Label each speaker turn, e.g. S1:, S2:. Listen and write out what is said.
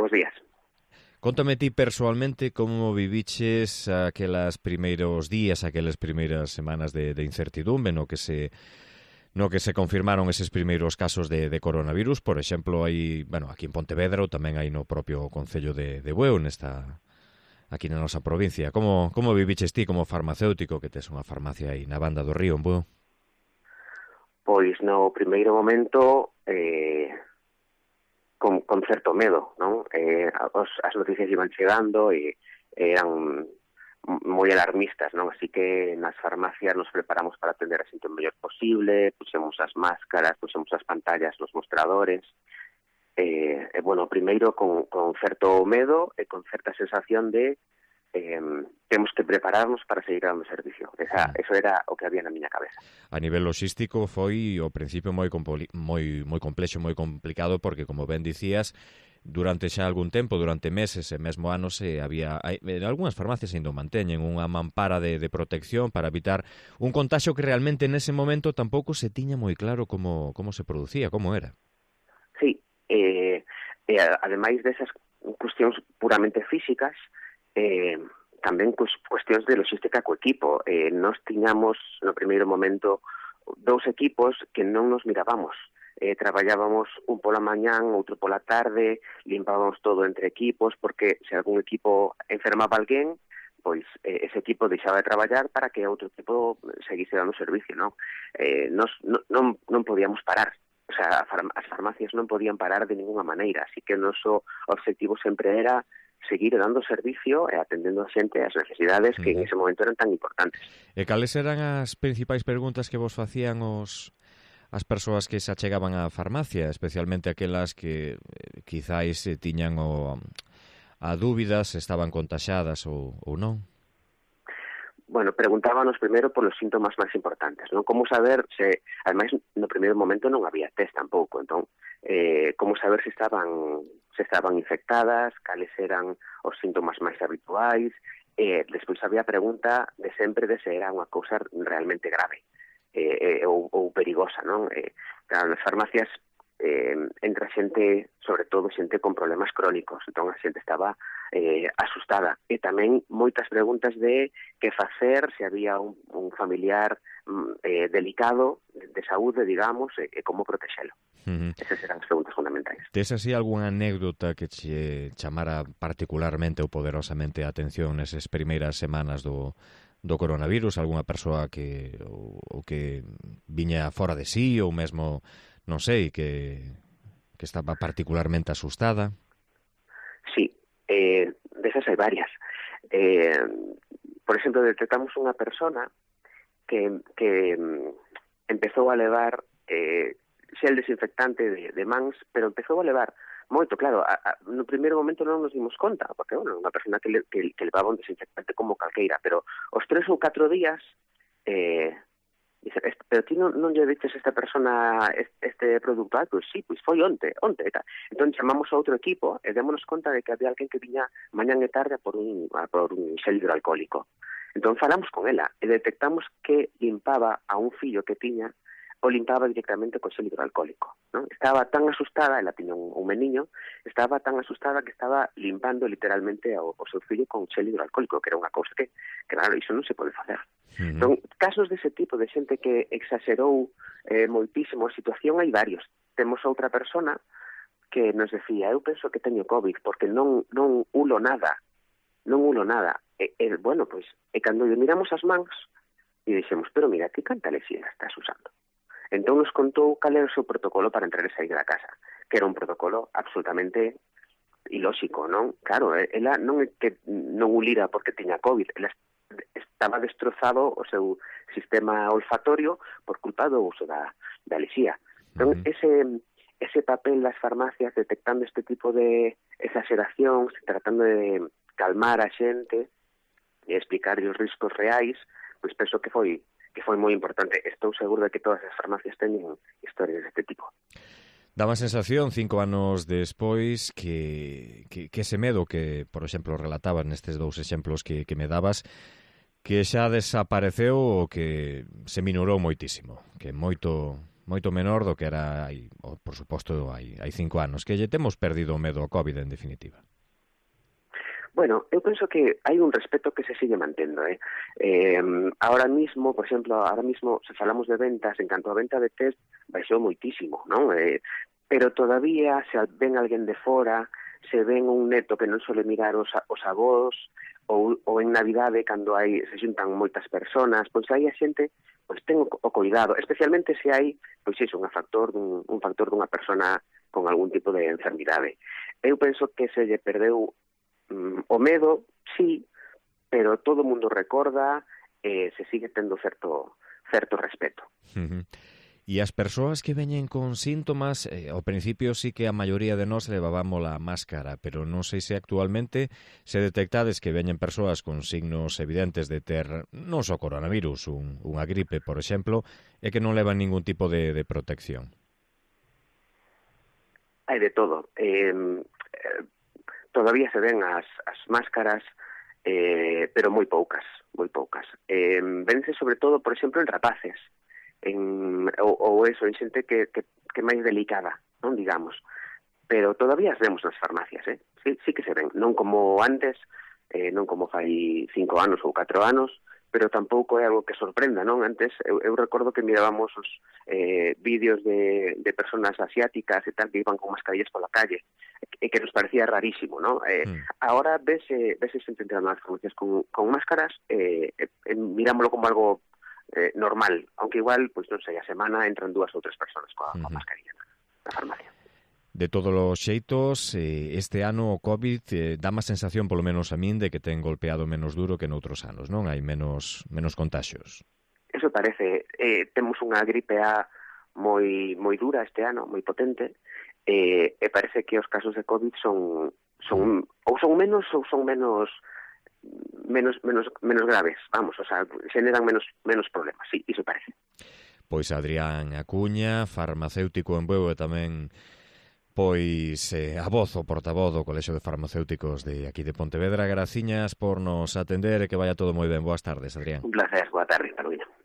S1: Bos días.
S2: Contame ti persoalmente como viviches aquelas primeiros días, aquelas primeiras semanas de incertidumbre no que se confirmaron eses primeiros casos de coronavirus. Por exemplo, aí, aquí en Pontevedra ou tamén aí no propio concello de Bueu, aquí na nosa provincia. Como viviches ti como farmacéutico, que tes unha farmacia aí na banda do río en Bueu?
S1: Pois no primeiro momento con certo medo, non? As noticias iban chegando e eran moi alarmistas, non? Así que nas farmacias nos preparamos para atender a xente o mellor posible, puxemos as máscaras, puxemos as pantallas nos mostradores, primeiro con certo medo e con certa sensación de temos que prepararnos para seguir dando servicio. Eso era o que había na miña cabeza.
S2: A nivel logístico foi ao principio moi complexo, moi complicado, porque, como ben dicías, durante xa algún tempo, durante meses e mesmo anos, había algunhas farmacias ainda manteñen unha mampara de protección para evitar un contagio que realmente nese momento tampouco se tiña moi claro como se producía, como era.
S1: Sí, ademais desas cuestións puramente físicas, tamén cuestións de logística co equipo. Nos tiñamos no primeiro momento 2 equipos que non nos mirábamos. Traballábamos un pola mañán, outro pola tarde, limpábamos todo entre equipos, porque se algún equipo enfermaba alguén, pois ese equipo deixaba de traballar para que outro equipo seguise dando servicio, non? Non podíamos parar. O sea, as farmacias non podían parar de ninguna maneira, así que o noso objetivo sempre era seguir dando servicio e atendendo a xente as necesidades que en ese momento eran tan importantes.
S2: E cales eran as principais preguntas que vos facían as persoas que se achegaban á farmacia, especialmente aquelas que quizáis tiñan a dúbidas se estaban contaxadas ou non?
S1: Bueno, preguntábanos primeiro polos síntomas máis importantes, non? Como saber se, ademais, no primeiro momento non había test tampouco, entón, como saber se estaban infectadas, cales eran os síntomas máis habituais, despois había a pregunta de sempre de se era unha cousa realmente grave ou perigosa, non? Claro, nas farmacias entra xente, sobre todo xente con problemas crónicos, entón a xente estaba asustada, e tamén moitas preguntas de que facer se había un familiar delicado de saúde, digamos, e como protexelo. Esas eran as preguntas fundamentais.
S2: Tes así algunha anécdota que che chamara particularmente ou poderosamente a atención nesas primeiras semanas do coronavirus? Algunha persoa que viña fora de sí, ou mesmo, non sei, que estaba particularmente asustada?
S1: Sí, desas hai varias. Por exemplo, detectamos unha persona que empezou a levar xel desinfectante de mans, pero empezou a levar moito, claro, no primeiro momento non nos dimos conta, porque, bueno, unha persona que levaba un desinfectante como calqueira, pero os 3 ou 4 días dice, pero ti non lle dices a esta persona este produto? Pois sí, pois foi onte. Entón chamamos a outro equipo e démonos conta de que había alguén que viña mañán e tarde por un xel hidroalcohólico. Entón falamos con ela e detectamos que limpaba a un fillo que tiña, o limpaba directamente co xel hidroalcohólico, non? Estaba tan asustada, ela tiña un meniño, estaba tan asustada que estaba limpando literalmente o seu fillo con xel hidroalcohólico, que era unha cousa que, claro, iso non se pode facer. Entón, casos dese tipo de xente que exagerou moitísimo a situación hai varios. Temos outra persona que nos decía, eu penso que teño COVID porque non ulo nada. Bueno, pois, cando lle miramos as mans e dixemos, pero mira, que canta lexía estás usando? Entón nos contou cal era o seu protocolo para entrar e sair da casa, que era un protocolo absolutamente ilóxico, non? Claro, ela non é que non ulira porque tiña COVID, ela estaba destrozado o seu sistema olfatorio por culpa do uso da lexía. Entón, ese papel das farmacias detectando este tipo de exageracións, tratando de calmar a xente e explicar os riscos reais, pois penso que foi moi importante. Estou seguro de que todas as farmacias teñen historias deste tipo.
S2: Dá unha sensación, 5 anos despois, que ese medo que, por exemplo, relatabas nestes 2 exemplos que me dabas, que xa desapareceu ou que se minorou moitísimo, que moito moito menor do que era, por suposto, hai 5 anos, que lle temos perdido o medo ao COVID, en definitiva.
S1: Bueno, eu penso que hai un respeto que se sigue mantendo. Ahora mismo, por exemplo, se falamos de ventas, en canto a venta de test, baixou moitísimo, non? Pero todavía, se ven alguén de fora, se ven un neto que non suele mirar os avós, ou en Navidade, cando se xuntan moitas personas, pois aí a xente ten o cuidado, especialmente se hai, pois iso, un factor dunha persona con algún tipo de enfermidade. Eu penso que se lle perdeu o medo, sí, pero todo o mundo recorda, se sigue tendo certo respeto.
S2: E as persoas que veñen con síntomas, ao principio sí que a maioría de nós levábamos a máscara, pero non sei se actualmente se detectades que veñen persoas con signos evidentes de ter non só coronavirus, unha gripe, por exemplo, e que non levan ningún tipo de protección.
S1: Hai de todo. Todavía se ven as máscaras, pero moi poucas. Vense sobre todo, por exemplo, en rapaces, ou en xente que máis delicada, non digamos. Pero todavía as vemos nas farmacias, sí que se ven, non como antes, non como fai 5 anos ou 4 anos, pero tampouco é algo que sorprenda, non? Antes, eu recordo que mirábamos os vídeos de personas asiáticas e tal, que iban con mascarillas pola calle, e que nos parecía rarísimo, non? Ahora vese xente entrando nas farmacias con máscaras, mirámoslo como algo normal, aunque igual, pois non sei, a semana entran 2 ou 3 personas coa mascarilla na farmacia.
S2: De todos os xeitos, este ano o COVID dá má sensación, polo menos a min, de que ten golpeado menos duro que noutros anos, non? Hai menos contaxios.
S1: Eso parece. Temos unha gripe A moi dura este ano, moi potente, e parece que os casos de COVID son menos graves, vamos, o sea, xeneran menos problemas, sí, iso parece.
S2: Pois Adrián Acuña, farmacéutico en Bueu e tamén a voz, o portavoz do Colexio de Farmacéuticos de aquí de Pontevedra. Graciñas por nos atender e que vaya todo moi ben. Boas tardes, Adrián.
S1: Un placer, boa tarde, Carolina.